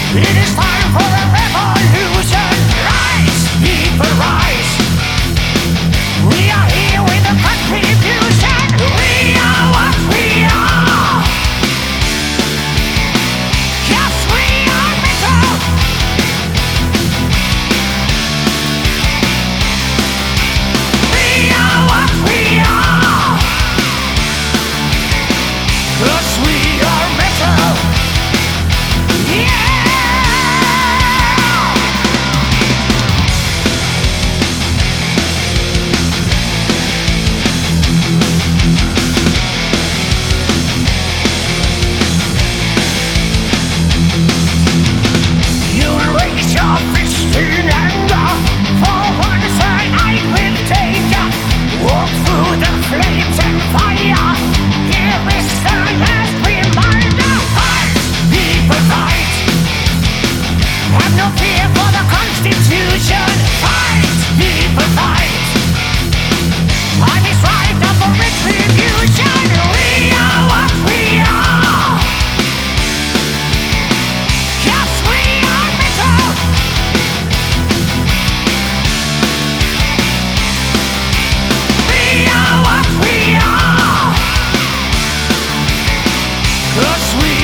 It is time for a revolution. Rise, people rise. We are here with a contribution. We are what we are. Yes, we are metal. We are what we are. Cause we are metal. Yeah. You raise your fist in anger. For one side I will take ya. Walk through the flames and fire. Here is the last reminder. Fight, people fight. Have no fear for the Constitution. Fight, people fight. Time is right up for retribution. We are what we are. Yes, we are metal. We are what we are. 'Cause we